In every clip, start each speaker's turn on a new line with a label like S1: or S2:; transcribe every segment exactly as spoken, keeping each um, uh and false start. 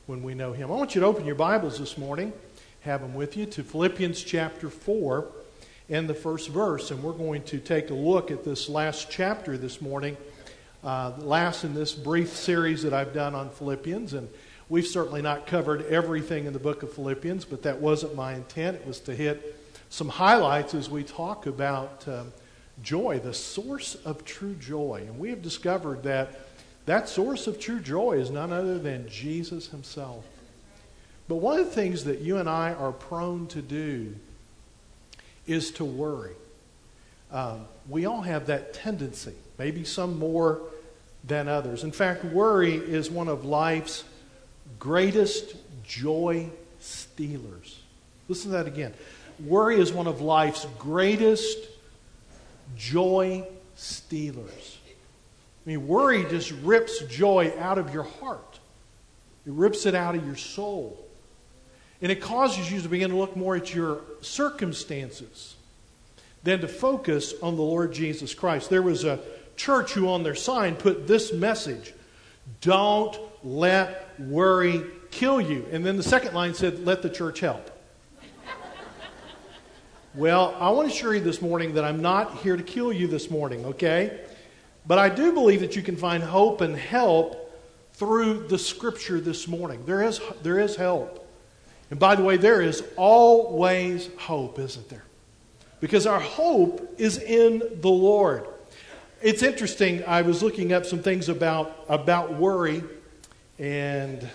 S1: when we know Him. I want you to open your Bibles this morning, have them with you, to Philippians chapter four and the first verse. And we're going to take a look at this last chapter this morning, uh, last in this brief series that I've done on Philippians. And we've certainly not covered everything in the book of Philippians, but that wasn't my intent. It was to hit some highlights as we talk about um, joy, the source of true joy. And we have discovered that that source of true joy is none other than Jesus Himself. But one of the things that you and I are prone to do is to worry. Um, we all have that tendency, maybe some more than others. In fact, worry is one of life's greatest joy stealers. Listen to that again. Worry is one of life's greatest joy stealers. I mean, worry just rips joy out of your heart. It rips it out of your soul. And it causes you to begin to look more at your circumstances than to focus on the Lord Jesus Christ. There was a church who on their sign put this message: don't let worry kill you. And then the second line said, let the church help. Well, I want to assure you this morning that I'm not here to kill you this morning, okay? But I do believe that you can find hope and help through the Scripture this morning. There is, there is help. And by the way, there is always hope, isn't there? Because our hope is in the Lord. It's interesting, I was looking up some things about, about worry, and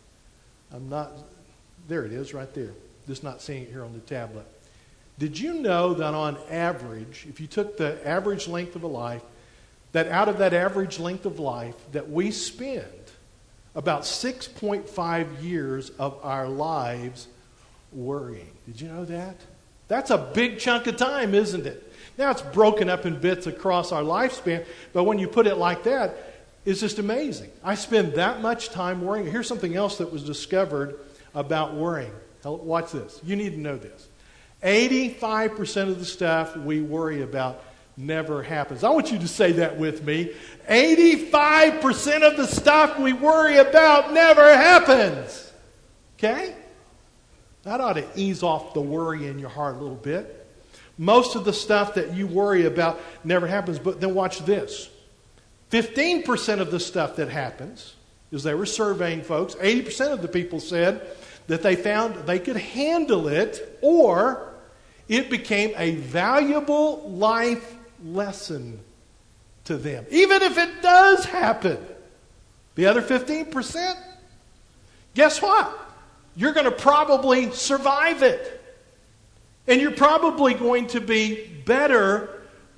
S1: I'm not, there it is right there. Just not seeing it here on the tablet. Did you know that on average, if you took the average length of a life, that out of that average length of life, that we spend about six point five years of our lives worrying? Did you know that? That's a big chunk of time, isn't it? Now it's broken up in bits across our lifespan, but when you put it like that, it's just amazing. I spend that much time worrying. Here's something else that was discovered about worrying. Watch this. You need to know this. eighty-five percent of the stuff we worry about never happens. I want you to say that with me. eighty-five percent of the stuff we worry about never happens. Okay? That ought to ease off the worry in your heart a little bit. Most of the stuff that you worry about never happens. But then watch this. fifteen percent of the stuff that happens, as they were surveying folks, eighty percent of the people said that they found they could handle it, or it became a valuable life lesson to them. Even if it does happen. The other fifteen percent, guess what? You're going to probably survive it. And you're probably going to be better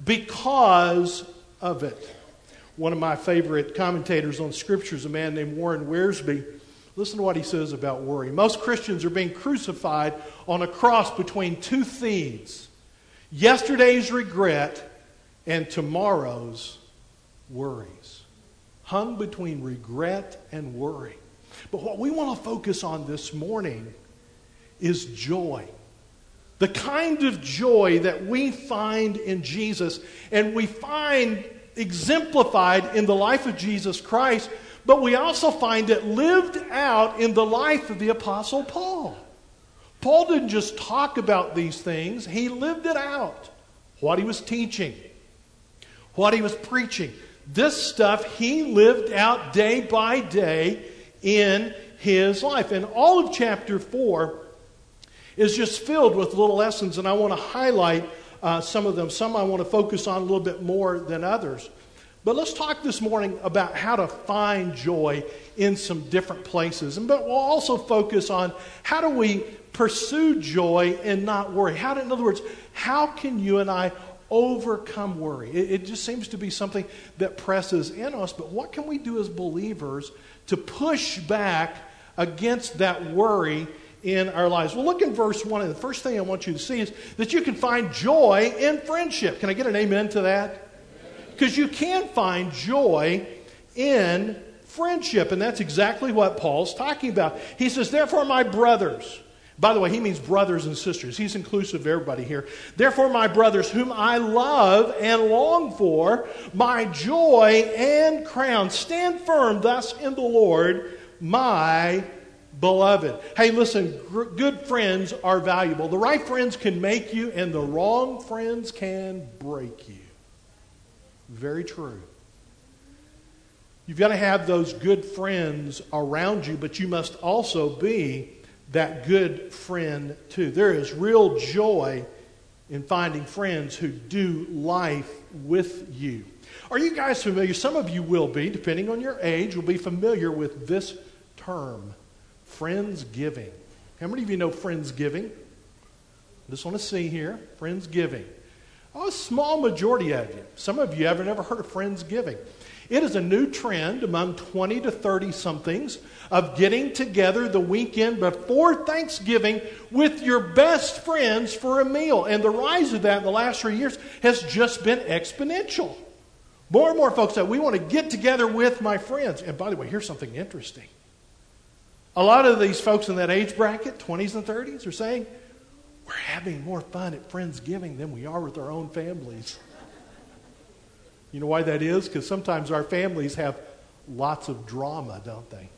S1: because of it. One of my favorite commentators on Scripture is a man named Warren Wiersbe. Listen to what he says about worry. Most Christians are being crucified on a cross between two thieves: yesterday's regret and tomorrow's worries. Hung between regret and worry. But what we want to focus on this morning is joy. The kind of joy that we find in Jesus, and we find exemplified in the life of Jesus Christ, but we also find it lived out in the life of the Apostle Paul. Paul didn't just talk about these things, he lived it out. What he was teaching, what he was preaching. This stuff he lived out day by day in his life. And all of chapter four is just filled with little lessons, and I want to highlight uh, some of them. Some I want to focus on a little bit more than others. But let's talk this morning about how to find joy in some different places. And but we'll also focus on how do we pursue joy and not worry. How do, in other words, how can you and I overcome worry? It, it just seems to be something that presses in us. But what can we do as believers to push back against that worry in our lives? Well, look in verse one, and the first thing I want you to see is that you can find joy in friendship. Can I get an amen to that? Because you can find joy in friendship, and that's exactly what Paul's talking about. He says, therefore, my brothers. By the way, he means brothers and sisters. He's inclusive of everybody here. Therefore, my brothers, whom I love and long for, my joy and crown, stand firm thus in the Lord, my beloved. Hey, listen, gr- good friends are valuable. The right friends can make you, and the wrong friends can break you. Very true. You've got to have those good friends around you, but you must also be that good friend too. There is real joy in finding friends who do life with you. Are you guys familiar? Some of you will be, depending on your age, will be familiar with this term, Friendsgiving. How many of you know Friendsgiving? I just want to see here, Friendsgiving. Oh, a small majority of you. Some of you haven't ever heard of Friendsgiving. It is a new trend among twenty to thirty somethings of getting together the weekend before Thanksgiving with your best friends for a meal. And the rise of that in the last three years has just been exponential. More and more folks say, we want to get together with my friends. And by the way, here's something interesting. A lot of these folks in that age bracket, twenties and thirties, are saying, we're having more fun at Friendsgiving than we are with our own families. You know why that is? Because sometimes our families have lots of drama, don't they?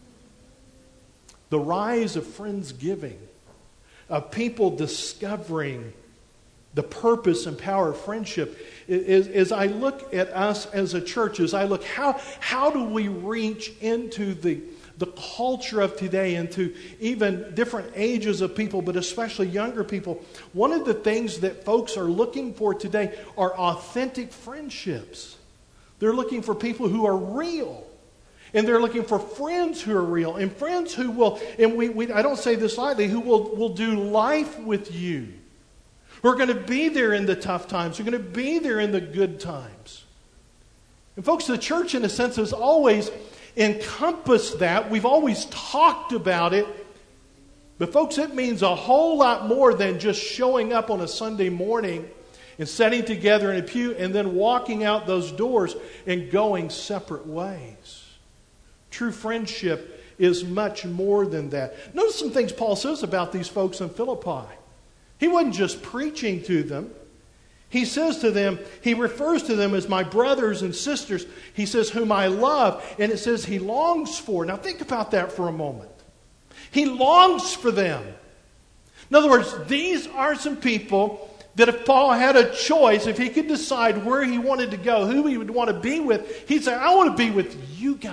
S1: The rise of Friendsgiving, of people discovering the purpose and power of friendship, is, as I look at us as a church, as I look, how, how do we reach into the, the culture of today, into even different ages of people, but especially younger people? One of the things that folks are looking for today are authentic friendships. They're looking for people who are real. And they're looking for friends who are real. And friends who will, and we, we I don't say this lightly, who will, will do life with you. Who are going to be there in the tough times. Who are going to be there in the good times. And folks, the church in a sense has always encompassed that. We've always talked about it. But folks, it means a whole lot more than just showing up on a Sunday morning and sitting together in a pew and then walking out those doors and going separate ways. True friendship is much more than that. Notice some things Paul says about these folks in Philippi. He wasn't just preaching to them. He says to them, he refers to them as my brothers and sisters. He says, whom I love. And it says he longs for. Now think about that for a moment. He longs for them. In other words, these are some people that if Paul had a choice, if he could decide where he wanted to go, who he would want to be with, he'd say, I want to be with you guys.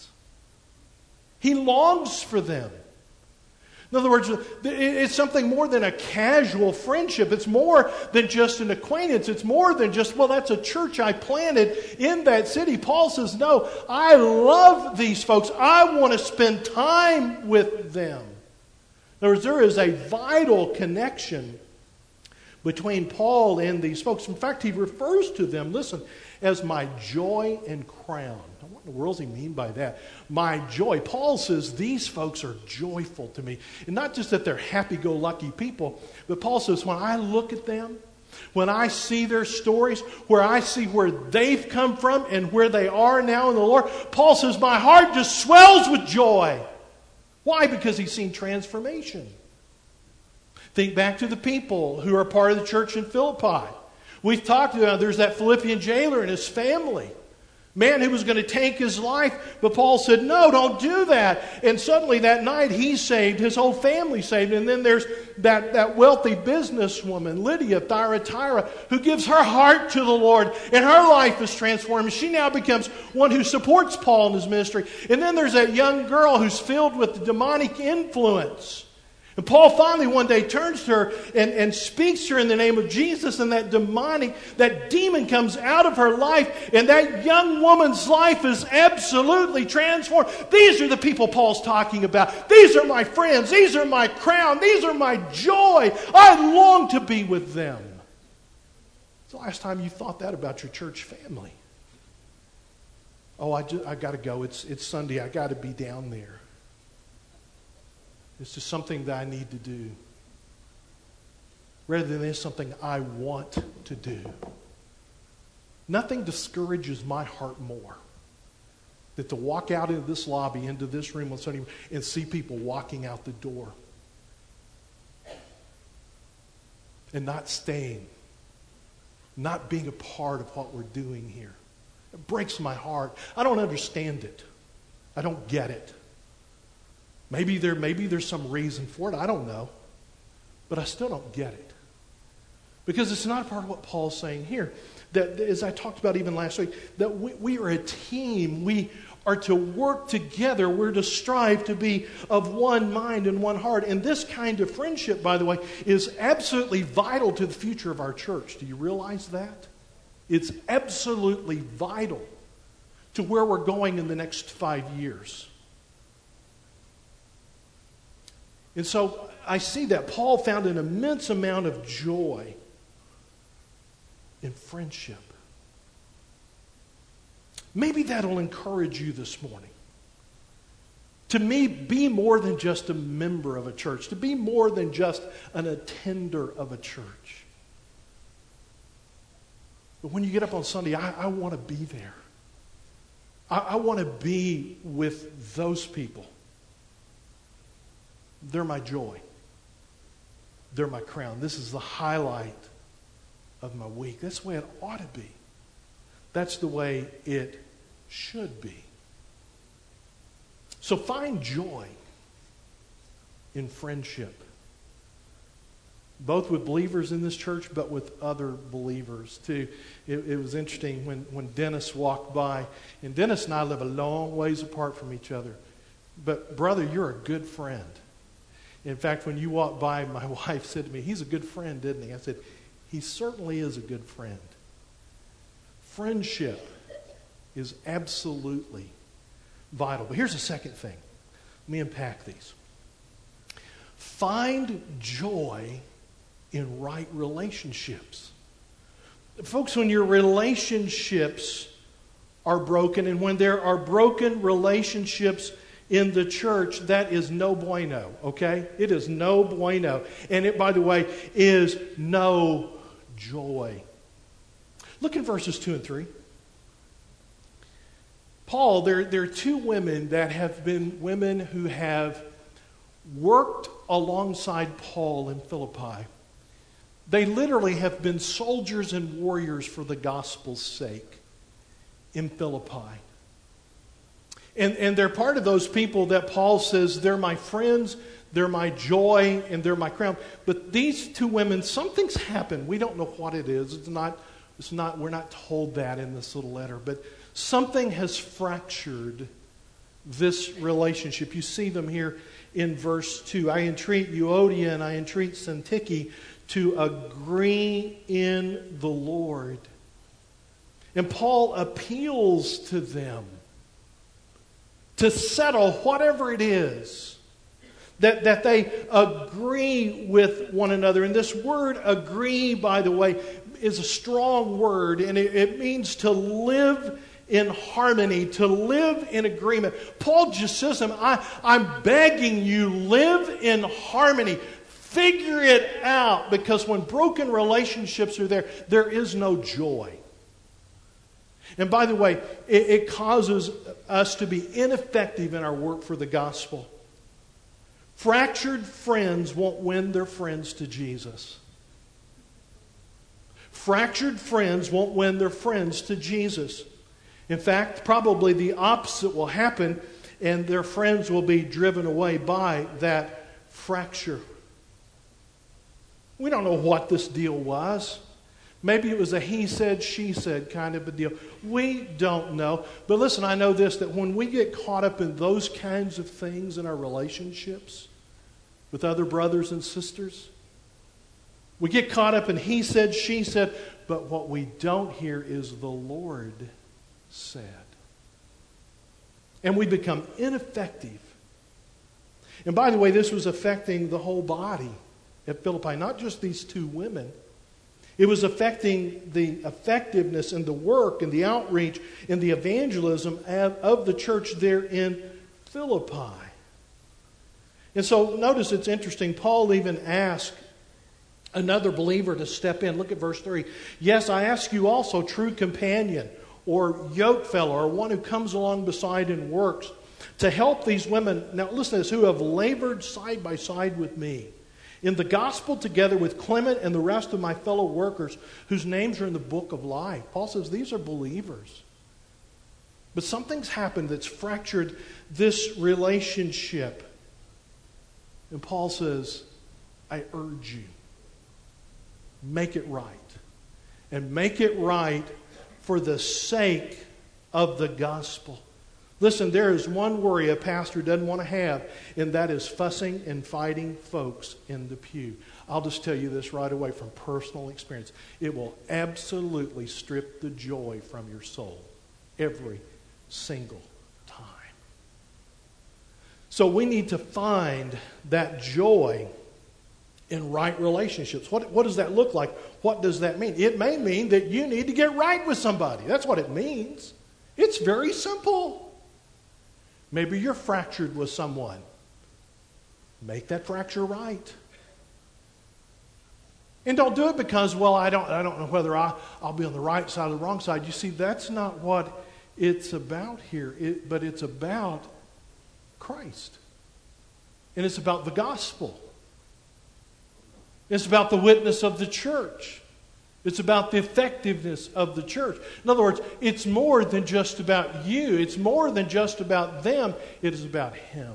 S1: He longs for them. In other words, it's something more than a casual friendship. It's more than just an acquaintance. It's more than just, well, that's a church I planted in that city. Paul says, no, I love these folks. I want to spend time with them. In other words, there is a vital connection between Paul and these folks. In fact, he refers to them, listen, as my joy and crown. Now, what in the world does he mean by that? My joy. Paul says these folks are joyful to me. And not just that they're happy-go-lucky people, but Paul says when I look at them, when I see their stories, where I see where they've come from and where they are now in the Lord, Paul says my heart just swells with joy. Why? Because he's seen transformation. Think back to the people who are part of the church in Philippi. We've talked about there's that Philippian jailer and his family. Man who was going to take his life, but Paul said, no, don't do that. And suddenly that night he's saved, his whole family saved. And then there's that, that wealthy businesswoman, Lydia Thyatira, who gives her heart to the Lord, and her life is transformed. She now becomes one who supports Paul in his ministry. And then there's that young girl who's filled with demonic influence. And Paul finally one day turns to her and, and speaks to her in the name of Jesus, and that demonic, that demon comes out of her life, and that young woman's life is absolutely transformed. These are the people Paul's talking about. These are my friends. These are my crown. These are my joy. I long to be with them. It's the last time you thought that about your church family. Oh, I, just, I got to go. It's, it's Sunday. I got to be down there. It's just something that I need to do. Rather than it's something I want to do. Nothing discourages my heart more than to walk out into this lobby, into this room on Sunday, and see people walking out the door. And not staying. Not being a part of what we're doing here. It breaks my heart. I don't understand it. I don't get it. Maybe there, maybe there's some reason for it. I don't know. But I still don't get it. Because it's not a part of what Paul's saying here. That, as I talked about even last week, that we, we are a team. We are to work together. We're to strive to be of one mind and one heart. And this kind of friendship, by the way, is absolutely vital to the future of our church. Do you realize that? It's absolutely vital to where we're going in the next five years. And so I see that Paul found an immense amount of joy in friendship. Maybe that'll encourage you this morning. To me, be more than just a member of a church. To be more than just an attender of a church. But when you get up on Sunday, I, I want to be there. I, I want to be with those people. They're my joy. They're my crown. This is the highlight of my week. That's the way it ought to be. That's the way it should be. So find joy in friendship. Both with believers in this church, but with other believers too. It, it was interesting when, when Dennis walked by. And Dennis and I live a long ways apart from each other. But brother, you're a good friend. In fact, when you walked by, my wife said to me, he's a good friend, didn't he? I said, he certainly is a good friend. Friendship is absolutely vital. But here's the second thing. Let me unpack these. Find joy in right relationships. Folks, when your relationships are broken, and when there are broken relationships in the church, that is no bueno, okay? It is no bueno. And it, by the way, is no joy. Look at verses two and three. Paul, there, there are two women that have been women who have worked alongside Paul in Philippi. They literally have been soldiers and warriors for the gospel's sake in Philippi. And, and they're part of those people that Paul says, they're my friends, they're my joy, and they're my crown. But these two women, something's happened. We don't know what it is. It's not, it's not, we're not told that in this little letter. But something has fractured this relationship. You see them here in verse two. I entreat Euodia and I entreat Syntyche to agree in the Lord. And Paul appeals to them to settle whatever it is, that, that they agree with one another. And this word agree, by the way, is a strong word, and it, it means to live in harmony, to live in agreement. Paul just says to them, I, I'm begging you, live in harmony. Figure it out, because when broken relationships are there, there is no joy. And by the way, it, it causes us to be ineffective in our work for the gospel. Fractured friends won't win their friends to Jesus. Fractured friends won't win their friends to Jesus. In fact, probably the opposite will happen, and their friends will be driven away by that fracture. We don't know what this deal was. Maybe it was a he said, she said kind of a deal. We don't know. But listen, I know this, that when we get caught up in those kinds of things in our relationships with other brothers and sisters, we get caught up in he said, she said, but what we don't hear is the Lord said. And we become ineffective. And by the way, this was affecting the whole body at Philippi, not just these two women. It was affecting the effectiveness and the work and the outreach and the evangelism of the church there in Philippi. And so notice it's interesting. Paul even asked another believer to step in. Look at verse three. Yes, I ask you also, true companion or yoke fellow or one who comes along beside and works, to help these women, now listen to this, who have labored side by side with me in the gospel together with Clement and the rest of my fellow workers whose names are in the book of life. Paul says these are believers. But something's happened that's fractured this relationship. And Paul says, I urge you, make it right. And make it right for the sake of the gospel. Listen, there is one worry a pastor doesn't want to have, and that is fussing and fighting folks in the pew. I'll just tell you this right away from personal experience. It will absolutely strip the joy from your soul every single time. So we need to find that joy in right relationships. What, what does that look like? What does that mean? It may mean that you need to get right with somebody. That's what it means. It's very simple. Maybe you're fractured with someone. Make that fracture right. And don't do it because, well, I don't, I don't know whether I, I'll be on the right side or the wrong side. You see, that's not what it's about here. It, but it's about Christ. And it's about the gospel. It's about the witness of the church. It's about the effectiveness of the church. In other words, it's more than just about you. It's more than just about them. It is about Him.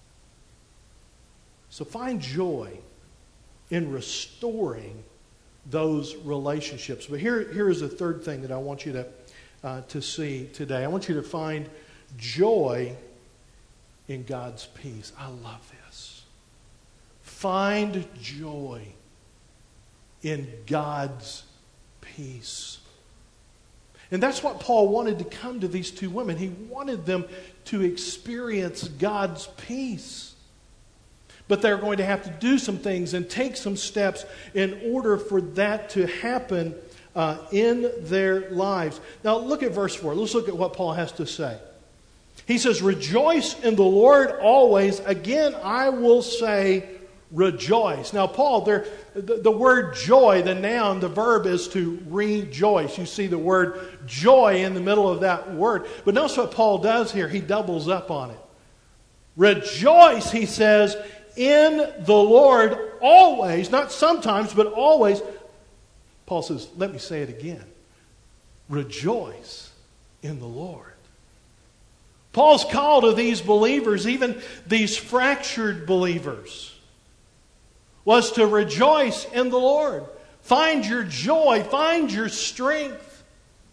S1: So find joy in restoring those relationships. But here, here is the third thing that I want you to, uh, to see today. I want you to find joy in God's peace. I love this. Find joy in God's peace. And that's what Paul wanted to come to these two women. He wanted them to experience God's peace. But they're going to have to do some things and take some steps in order for that to happen uh, in their lives. Now look at verse four. Let's look at what Paul has to say. He says, rejoice in the Lord always. Again, I will say rejoice. Now, Paul, there, the, the word joy, the noun, the verb is to rejoice. You see the word joy in the middle of that word. But notice what Paul does here. He doubles up on it. Rejoice, he says, in the Lord always. Not sometimes, but always. Paul says, let me say it again. Rejoice in the Lord. Paul's call to these believers, even these fractured believers, was to rejoice in the Lord. Find your joy. Find your strength.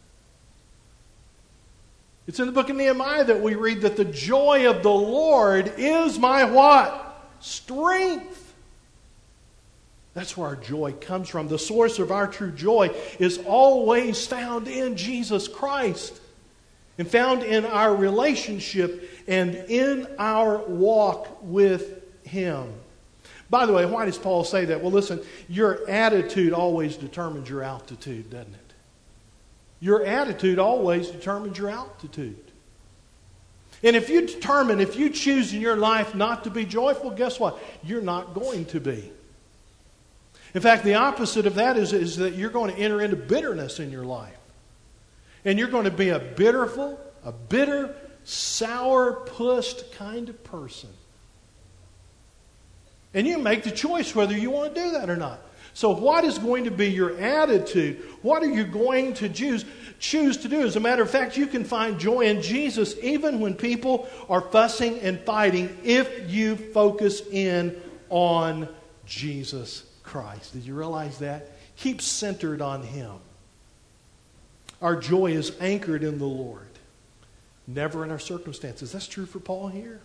S1: It's in the book of Nehemiah that we read that the joy of the Lord is my what? Strength. That's where our joy comes from. The source of our true joy is always found in Jesus Christ and found in our relationship and in our walk with Him. By the way, why does Paul say that? Well, listen, your attitude always determines your altitude, doesn't it? Your attitude always determines your altitude. And if you determine, if you choose in your life not to be joyful, guess what? You're not going to be. In fact, the opposite of that is, is that you're going to enter into bitterness in your life. And you're going to be a bitterful, a bitter, sour-pussed kind of person. And you make the choice whether you want to do that or not. So what is going to be your attitude? What are you going to choose, choose to do? As a matter of fact, you can find joy in Jesus even when people are fussing and fighting if you focus in on Jesus Christ. Did you realize that? Keep centered on Him. Our joy is anchored in the Lord, never in our circumstances. That's true for Paul here.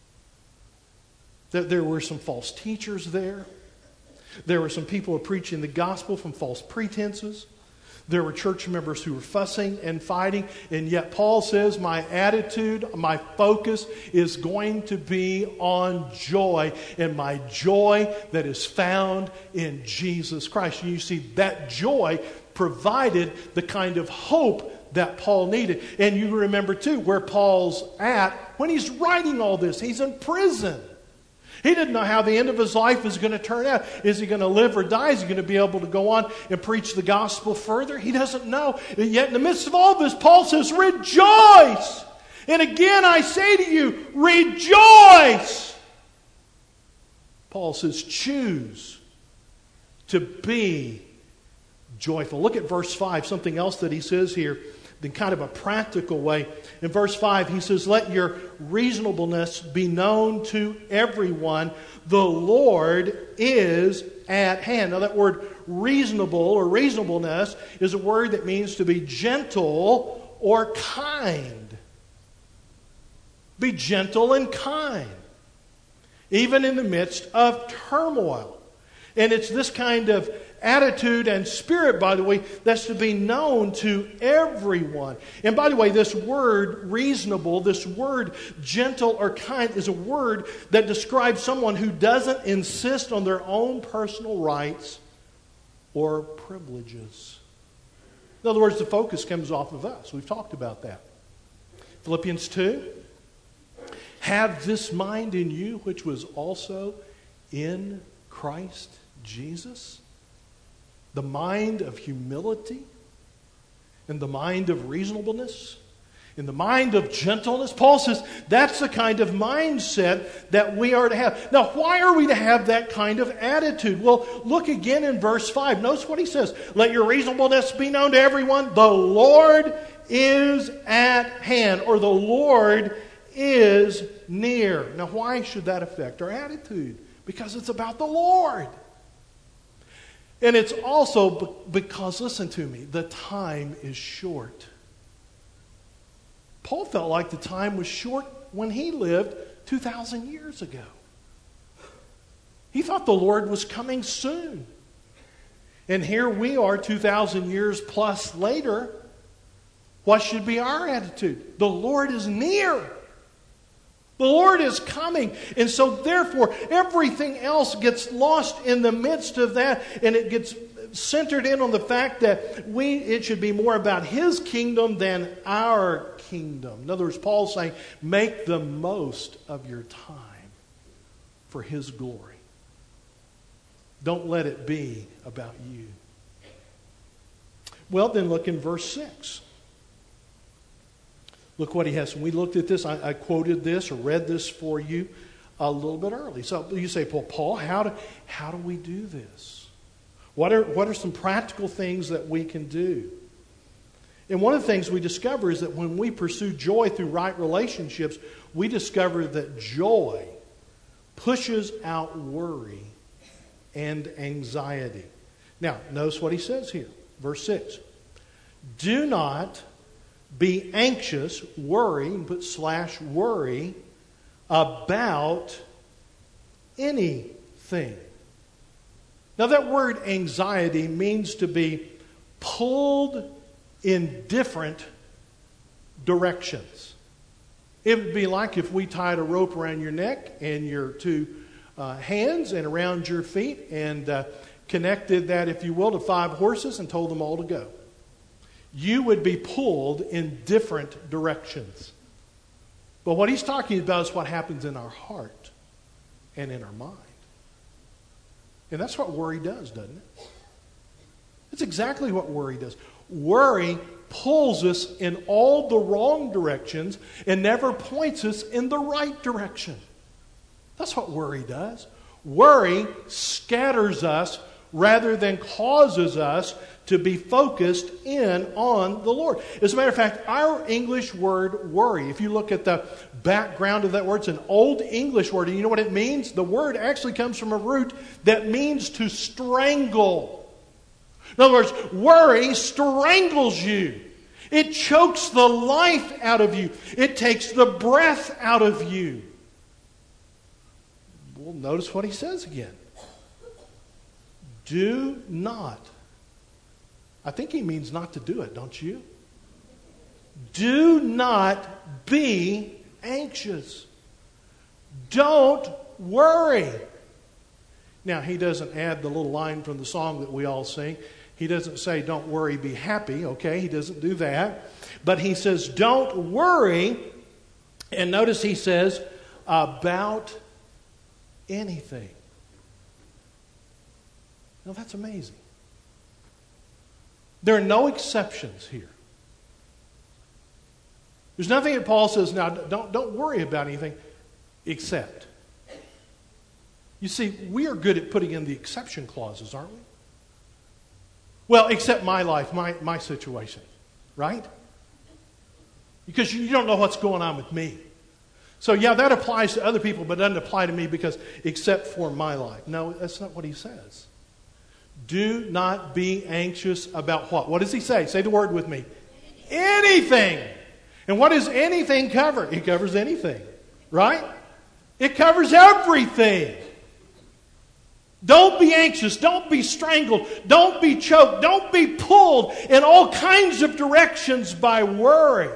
S1: There were some false teachers there. There were some people preaching the gospel from false pretenses. There were church members who were fussing and fighting. And yet Paul says, my attitude, my focus is going to be on joy. And my joy that is found in Jesus Christ. And you see, that joy provided the kind of hope that Paul needed. And you remember too where Paul's at when he's writing all this. He's in prison. He didn't know how the end of his life is going to turn out. Is he going to live or die? Is he going to be able to go on and preach the gospel further? He doesn't know. And yet in the midst of all this, Paul says, rejoice. And again, I say to you, rejoice. Paul says, choose to be joyful. Look at verse five, something else that he says here in kind of a practical way. In verse five, he says, let your reasonableness be known to everyone. The Lord is at hand. Now that word reasonable or reasonableness is a word that means to be gentle or kind. Be gentle and kind, even in the midst of turmoil. And it's this kind of attitude and spirit, by the way, that's to be known to everyone. And by the way, this word reasonable, this word gentle or kind is a word that describes someone who doesn't insist on their own personal rights or privileges. In other words, the focus comes off of us. We've talked about that. Philippians two, have this mind in you which was also in Christ Jesus. The mind of humility, and the mind of reasonableness, in the mind of gentleness. Paul says that's the kind of mindset that we are to have. Now, why are we to have that kind of attitude? Well, look again in verse five. Notice what he says. Let your reasonableness be known to everyone. The Lord is at hand, or the Lord is near. Now, why should that affect our attitude? Because it's about the Lord. And it's also because, listen to me, the time is short. Paul felt like the time was short when he lived two thousand years ago. He thought the Lord was coming soon. And here we are two thousand years plus later. What should be our attitude? The Lord is near. The Lord is coming. And so therefore, everything else gets lost in the midst of that. And it gets centered in on the fact that we it should be more about His kingdom than our kingdom. In other words, Paul's saying, make the most of your time for His glory. Don't let it be about you. Well, then look in verse six. Look what he has. When we looked at this, I, I quoted this or read this for you a little bit early. So you say, well, Paul, how do, how do we do this? What are, what are some practical things that we can do? And one of the things we discover is that when we pursue joy through right relationships, we discover that joy pushes out worry and anxiety. Now, notice what he says here. Verse six. Do not be anxious, worry, and put slash worry, about anything. Now that word anxiety means to be pulled in different directions. It would be like if we tied a rope around your neck and your two uh, hands and around your feet and uh, connected that, if you will, to five horses and told them all to go. You would be pulled in different directions. But what he's talking about is what happens in our heart and in our mind. And that's what worry does, doesn't it? It's exactly what worry does. Worry pulls us in all the wrong directions and never points us in the right direction. That's what worry does. Worry scatters us rather than causes us to be focused in on the Lord. As a matter of fact, our English word worry, if you look at the background of that word, it's an old English word. And you know what it means? The word actually comes from a root that means to strangle. In other words, worry strangles you. It chokes the life out of you. It takes the breath out of you. Well, notice what he says again. Do not. I think he means not to do it, don't you? Do not be anxious. Don't worry. Now, he doesn't add the little line from the song that we all sing. He doesn't say, don't worry, be happy. Okay, he doesn't do that. But he says, don't worry. And notice he says, about anything. Now, that's amazing. There are no exceptions here. There's nothing that Paul says, now don't, don't worry about anything, except. You see, we are good at putting in the exception clauses, aren't we? Well, except my life, my, my situation, right? Because you don't know what's going on with me. So yeah, that applies to other people, but doesn't apply to me because except for my life. No, that's not what he says. Do not be anxious about what? What does he say? Say the word with me. Anything. And what does anything cover? It covers anything. Right? It covers everything. Don't be anxious. Don't be strangled. Don't be choked. Don't be pulled in all kinds of directions by worry.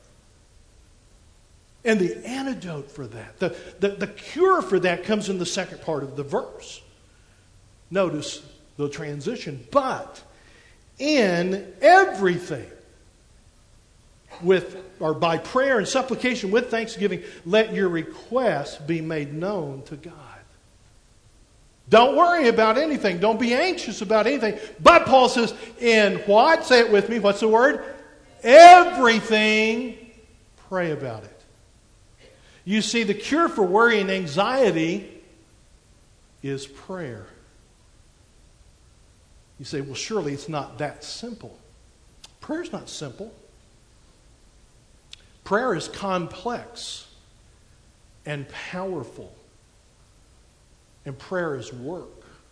S1: And the antidote for that, the, the, the cure for that comes in the second part of the verse. Notice the transition. But in everything, with or by prayer and supplication with thanksgiving, let your requests be made known to God. Don't worry about anything. Don't be anxious about anything. But Paul says, in what? Say it with me. What's the word? Everything, pray about it. You see, the cure for worry and anxiety is prayer. You say, well, surely it's not that simple. Prayer's not simple. Prayer is complex and powerful. And prayer is work.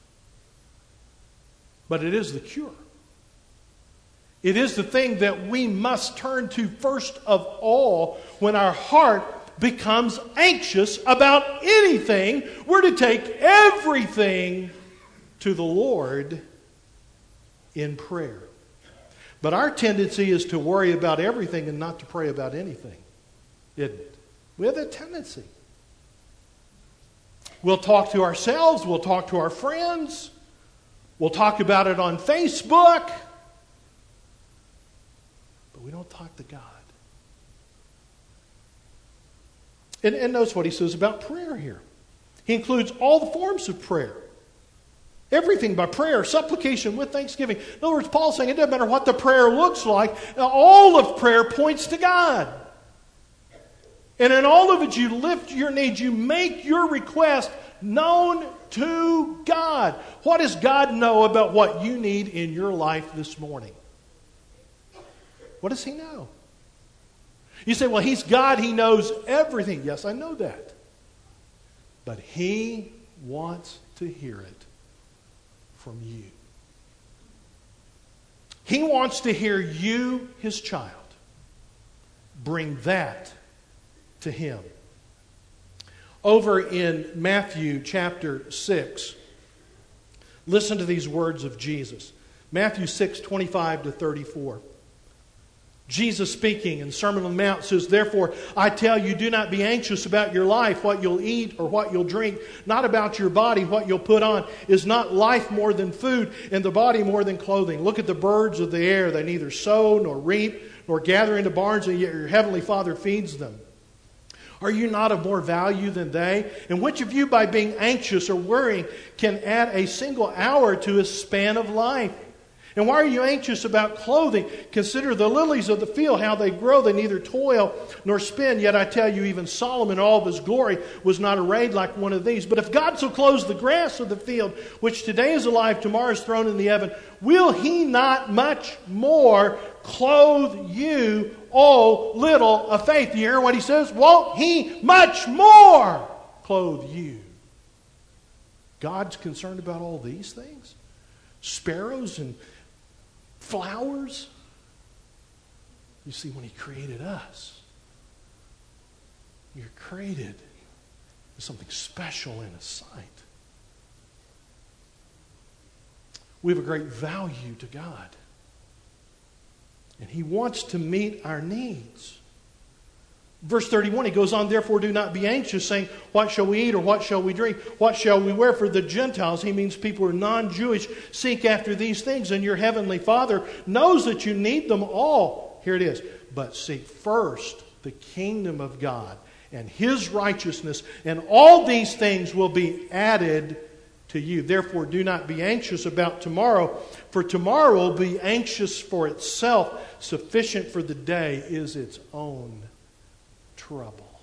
S1: But it is the cure. It is the thing that we must turn to first of all when our heart becomes anxious about anything. We're to take everything to the Lord in prayer. But our tendency is to worry about everything and not to pray about anything, isn't it? We have that tendency. We'll talk to ourselves. We'll talk to our friends. We'll talk about it on Facebook. But we don't talk to God. And, and notice what he says about prayer here. He includes all the forms of prayer. Everything by prayer, supplication with thanksgiving. In other words, Paul's saying it doesn't matter what the prayer looks like. All of prayer points to God. And in all of it, you lift your needs. You make your request known to God. What does God know about what you need in your life this morning? What does He know? You say, well, He's God. He knows everything. Yes, I know that. But He wants to hear it from you. He wants to hear you, His child, bring that to Him. Over in Matthew chapter six, listen to these words of Jesus. Matthew six, twenty-five to thirty-four. Jesus speaking in Sermon on the Mount says, therefore, I tell you, do not be anxious about your life, what you'll eat or what you'll drink, not about your body, what you'll put on. Is not life more than food, and the body more than clothing? Look at the birds of the air. They neither sow nor reap nor gather into barns, and yet your heavenly Father feeds them. Are you not of more value than they? And which of you, by being anxious or worrying, can add a single hour to his span of life? And why are you anxious about clothing? Consider the lilies of the field, how they grow. They neither toil nor spin. Yet I tell you, even Solomon in all of his glory was not arrayed like one of these. But if God so clothes the grass of the field, which today is alive, tomorrow is thrown in the oven, will He not much more clothe you, O little of faith? You hear what He says? Won't He much more clothe you? God's concerned about all these things? Sparrows and flowers? You see, when He created us, you're created as something special in His sight. We have a great value to God. And He wants to meet our needs. Verse thirty-one, he goes on, therefore do not be anxious, saying, what shall we eat or what shall we drink? What shall we wear? For the Gentiles, he means people who are non-Jewish, seek after these things, and your heavenly Father knows that you need them all. Here it is. But seek first the kingdom of God and His righteousness, and all these things will be added to you. Therefore do not be anxious about tomorrow, for tomorrow will be anxious for itself. Sufficient for the day is its own trouble.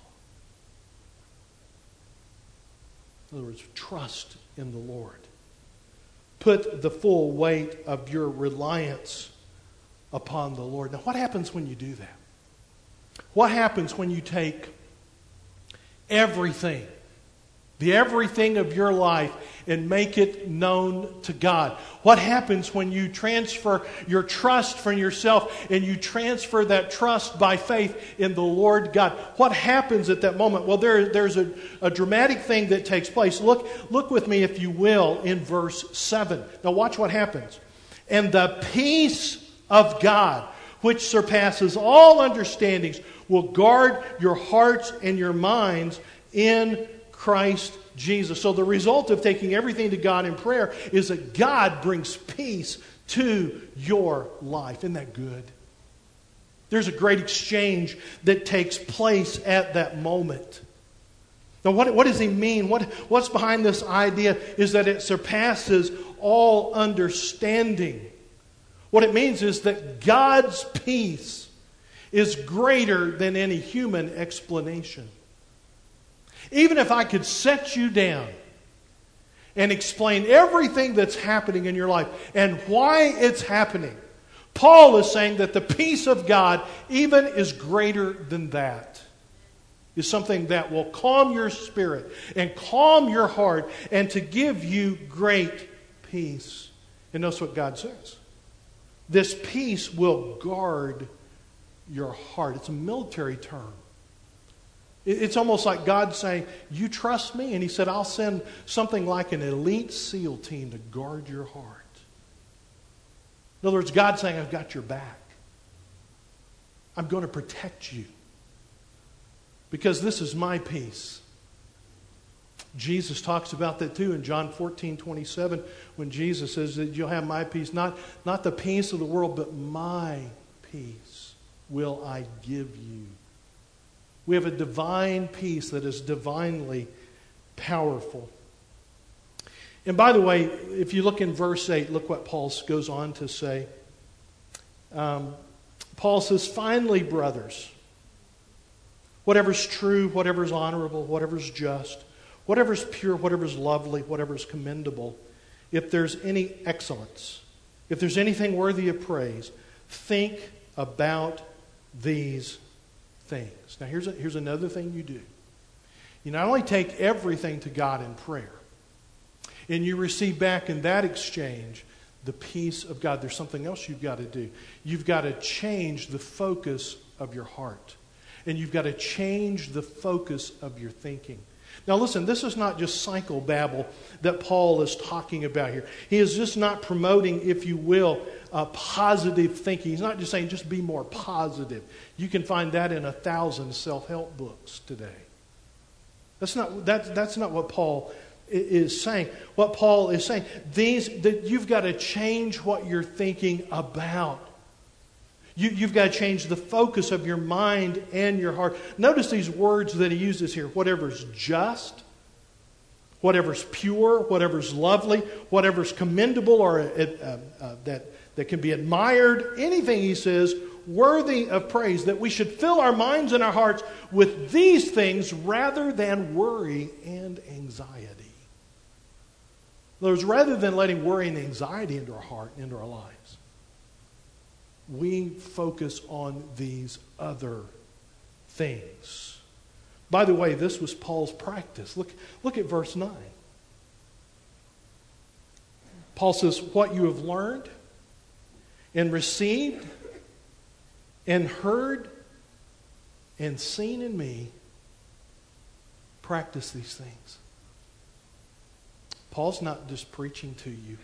S1: In other words, trust in the Lord. Put the full weight of your reliance upon the Lord. Now, what happens when you do that? What happens when you take everything, the everything of your life, and make it known to God? What happens when you transfer your trust from yourself and you transfer that trust by faith in the Lord God? What happens at that moment? Well, there, there's a, a dramatic thing that takes place. Look, look with me, if you will, in verse seven. Now watch what happens. And the peace of God, which surpasses all understandings, will guard your hearts and your minds in Christ Jesus. So the result of taking everything to God in prayer is that God brings peace to your life. Isn't that good? There's a great exchange that takes place at that moment. Now what, what does he mean? What, what's behind this idea is that it surpasses all understanding. What it means is that God's peace is greater than any human explanation. Even if I could set you down and explain everything that's happening in your life and why it's happening, Paul is saying that the peace of God even is greater than that. Is something that will calm your spirit and calm your heart and to give you great peace. And notice what God says. This peace will guard your heart. It's a military term. It's almost like God saying, you trust me? And he said, I'll send something like an elite SEAL team to guard your heart. In other words, God's saying, I've got your back. I'm going to protect you. Because this is my peace. Jesus talks about that too in John fourteen twenty-seven, when Jesus says that you'll have my peace. Not, not the peace of the world, but my peace will I give you. We have a divine peace that is divinely powerful. And by the way, if you look in verse eight, look what Paul goes on to say. Um, Paul says, finally, brothers, whatever's true, whatever's honorable, whatever's just, whatever's pure, whatever's lovely, whatever's commendable, if there's any excellence, if there's anything worthy of praise, think about these things. Now here's a, here's another thing you do. You not only take everything to God in prayer, and you receive back in that exchange the peace of God. There's something else you've got to do. You've got to change the focus of your heart. And you've got to change the focus of your thinking. Now listen, this is not just psychobabble that Paul is talking about here. He is just not promoting, if you will, uh, positive thinking. He's not just saying just be more positive. You can find that in a thousand self-help books today. That's not, that, that's not what Paul is saying. What Paul is saying, these that you've got to change what you're thinking about. You, you've got to change the focus of your mind and your heart. Notice these words that he uses here. Whatever's just, whatever's pure, whatever's lovely, whatever's commendable or uh, uh, uh, that, that can be admired. Anything, he says, worthy of praise. That we should fill our minds and our hearts with these things rather than worry and anxiety. In other words, rather than letting worry and anxiety into our heart and into our lives, we focus on these other things. By the way, this was Paul's practice. Look, look at verse nine. Paul says, what you have learned and received and heard and seen in me, practice these things. Paul's not just preaching to you.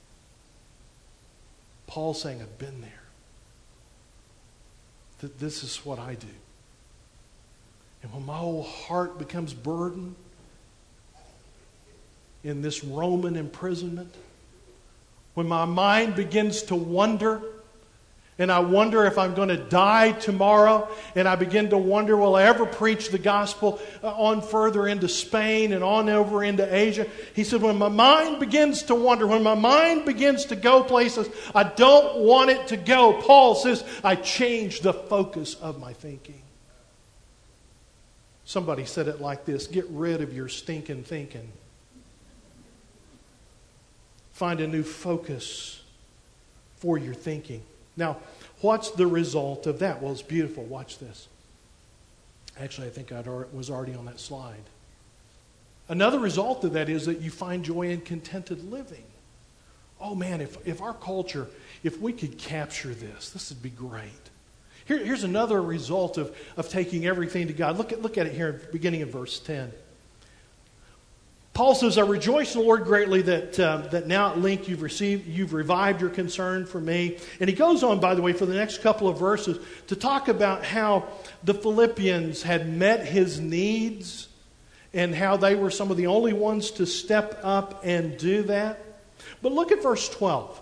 S1: Paul's saying, I've been there. That this is what I do. And when my whole heart becomes burdened in this Roman imprisonment, when my mind begins to wonder, and I wonder if I'm going to die tomorrow, and I begin to wonder, will I ever preach the gospel on further into Spain and on over into Asia? He said, when my mind begins to wonder, when my mind begins to go places I don't want it to go, Paul says, I change the focus of my thinking. Somebody said it like this: get rid of your stinking thinking. Find a new focus for your thinking. Now, what's the result of that? Well, it's beautiful. Watch this. Actually, I think I was already on that slide. Another result of that is that you find joy in contented living. Oh man, if, if our culture, if we could capture this, this would be great. Here, here's another result of, of taking everything to God. Look at, look at it here, beginning in verse ten. Paul says, I rejoice in the Lord greatly that, uh, that now at length you've received, you've revived your concern for me. And he goes on, by the way, for the next couple of verses to talk about how the Philippians had met his needs and how they were some of the only ones to step up and do that. But look at verse twelve.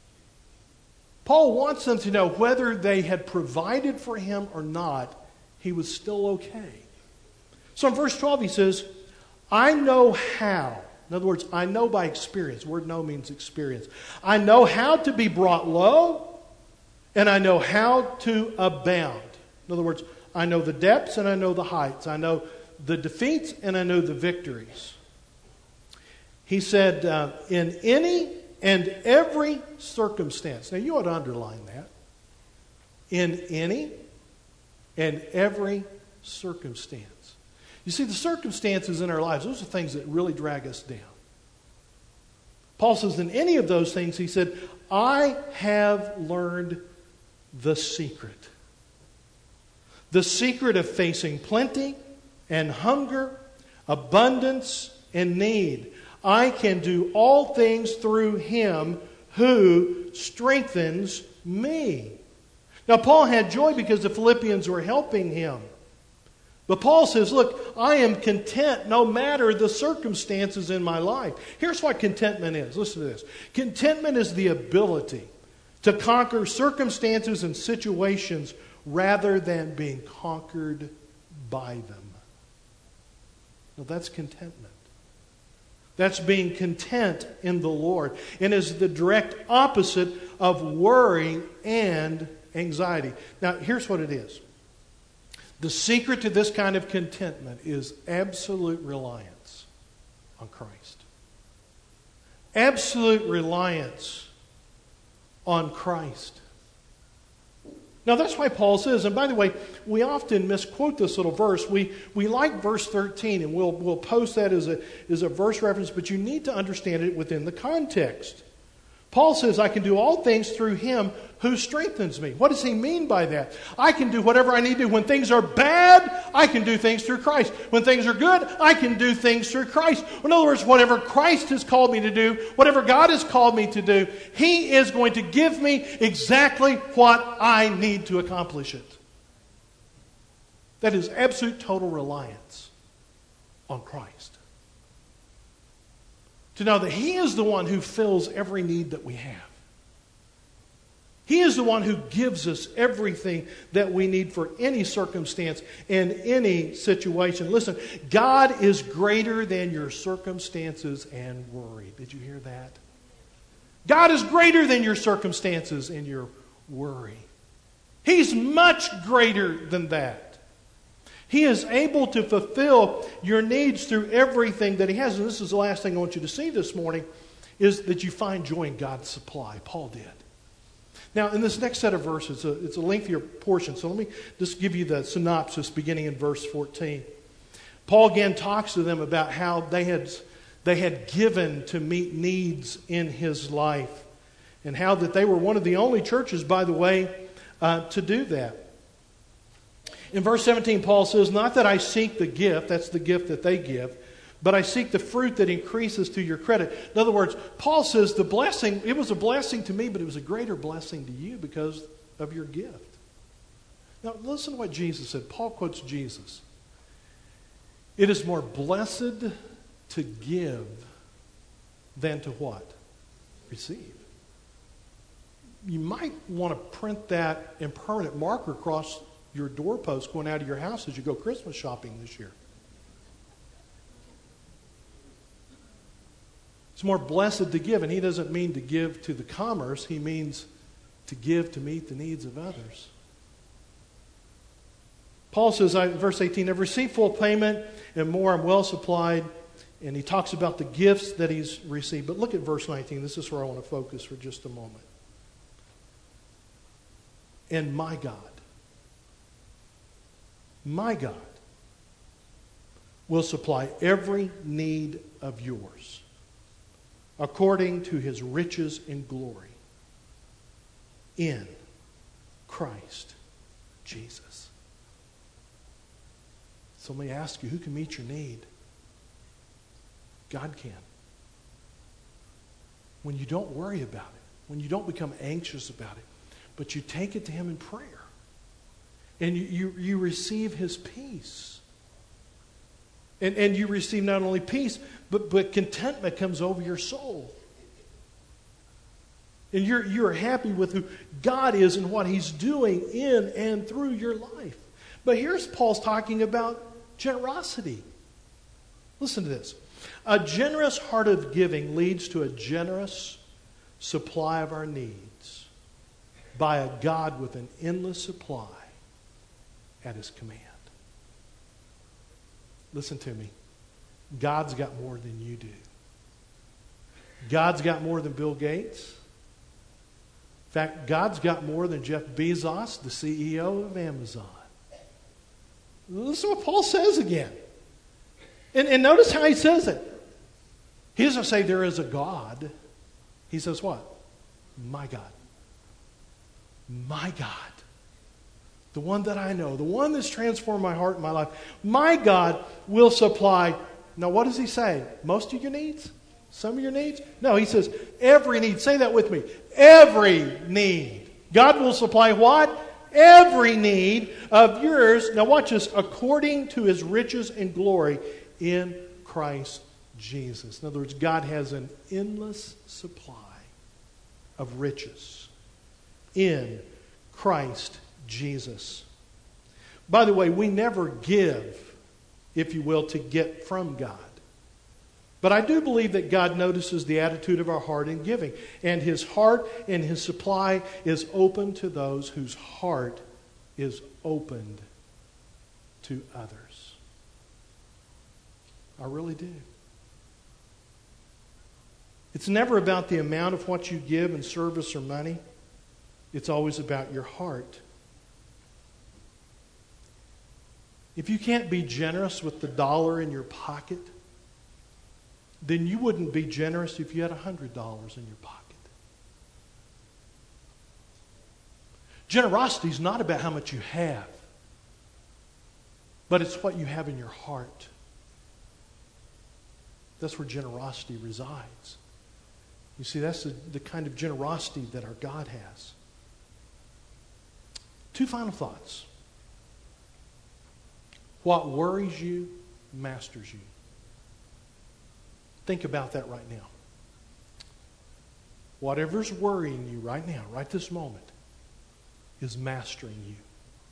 S1: Paul wants them to know whether they had provided for him or not, he was still okay. So in verse twelve he says, I know how. In other words, I know by experience. The word know means experience. I know how to be brought low, and I know how to abound. In other words, I know the depths and I know the heights. I know the defeats and I know the victories. He said, uh, in any and every circumstance. Now you ought to underline that. In any and every circumstance. You see, the circumstances in our lives, those are things that really drag us down. Paul says, in any of those things, he said, I have learned the secret. The secret of facing plenty and hunger, abundance and need. I can do all things through him who strengthens me. Now, Paul had joy because the Philippians were helping him. But Paul says, look, I am content no matter the circumstances in my life. Here's what contentment is. Listen to this. Contentment is the ability to conquer circumstances and situations rather than being conquered by them. Now, that's contentment. That's being content in the Lord, and is the direct opposite of worry and anxiety. Now, here's what it is. The secret to this kind of contentment is absolute reliance on Christ. Absolute reliance on Christ. Now that's why Paul says, and by the way, we often misquote this little verse. We we like verse thirteen, and we'll we'll post that as a, as a verse reference, but you need to understand it within the context. Paul says, I can do all things through him who strengthens me. What does he mean by that? I can do whatever I need to do. When things are bad, I can do things through Christ. When things are good, I can do things through Christ. In other words, whatever Christ has called me to do, whatever God has called me to do, he is going to give me exactly what I need to accomplish it. That is absolute total reliance on Christ. To know that he is the one who fills every need that we have. He is the one who gives us everything that we need for any circumstance and any situation. Listen, God is greater than your circumstances and worry. Did you hear that? God is greater than your circumstances and your worry. He's much greater than that. He is able to fulfill your needs through everything that he has. And this is the last thing I want you to see this morning, is that you find joy in God's supply. Paul did. Now, in this next set of verses, it's a, it's a lengthier portion, so let me just give you the synopsis beginning in verse fourteen. Paul again talks to them about how they had, they had given to meet needs in his life, and how that they were one of the only churches, by the way, uh, to do that. In verse seventeen, Paul says, not that I seek the gift, that's the gift that they give, but I seek the fruit that increases to your credit. In other words, Paul says the blessing, it was a blessing to me, but it was a greater blessing to you because of your gift. Now, listen to what Jesus said. Paul quotes Jesus. It is more blessed to give than to what? Receive. You might want to print that in permanent marker across your doorpost going out of your house as you go Christmas shopping this year. It's more blessed to give, and he doesn't mean to give to the commerce. He means to give to meet the needs of others. Paul says, in verse eighteen, I've received full payment, and more, I'm well supplied. And he talks about the gifts that he's received. But look at verse nineteen. This is where I want to focus for just a moment. And my God, my God will supply every need of yours according to his riches in glory in Christ Jesus. So let me ask you, who can meet your need? God can. When you don't worry about it, when you don't become anxious about it, but you take it to him in prayer, and you, you, you receive his peace. And, and you receive not only peace, but, but contentment comes over your soul. And you're, you're happy with who God is and what he's doing in and through your life. But here's Paul's talking about generosity. Listen to this. A generous heart of giving leads to a generous supply of our needs by a God with an endless supply at his command. Listen to me. God's got more than you do. God's got more than Bill Gates. In fact, God's got more than Jeff Bezos, the C E O of Amazon. Listen to what Paul says again. And, and notice how he says it. He doesn't say there is a God. He says what? My God. My God. The one that I know. The one that's transformed my heart and my life. My God will supply. Now what does he say? Most of your needs? Some of your needs? No, he says every need. Say that with me. Every need. God will supply what? Every need of yours. Now watch this. According to his riches and glory in Christ Jesus. In other words, God has an endless supply of riches in Christ Jesus. By the way, we never give, if you will, to get from God. But I do believe that God notices the attitude of our heart in giving. And his heart and his supply is open to those whose heart is opened to others. I really do. It's never about the amount of what you give in service or money. It's always about your heart. If you can't be generous with the dollar in your pocket, then you wouldn't be generous if you had one hundred dollars in your pocket. Generosity is not about how much you have, but it's what you have in your heart. That's where generosity resides. You see, that's the, the kind of generosity that our God has. Two final thoughts. What worries you masters you. Think about that right now. Whatever's worrying you right now, right this moment, is mastering you.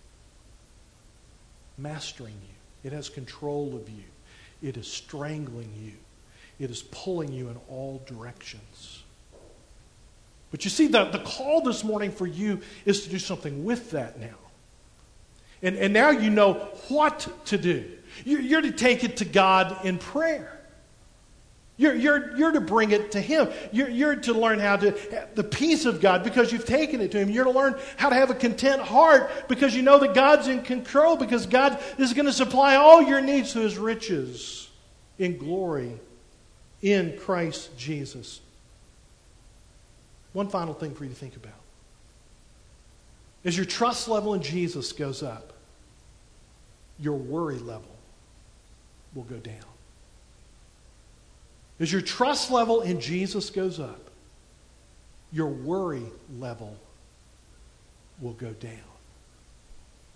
S1: Mastering you. It has control of you. It is strangling you. It is pulling you in all directions. But you see, the, the call this morning for you is to do something with that now. And, and now you know what to do. You're, you're to take it to God in prayer. You're, you're, you're to bring it to him. You're, you're to learn how to, the peace of God, because you've taken it to him. You're to learn how to have a content heart because you know that God's in control, because God is going to supply all your needs to his riches in glory in Christ Jesus. One final thing for you to think about. As your trust level in Jesus goes up, your worry level will go down. As your trust level in Jesus goes up, your worry level will go down.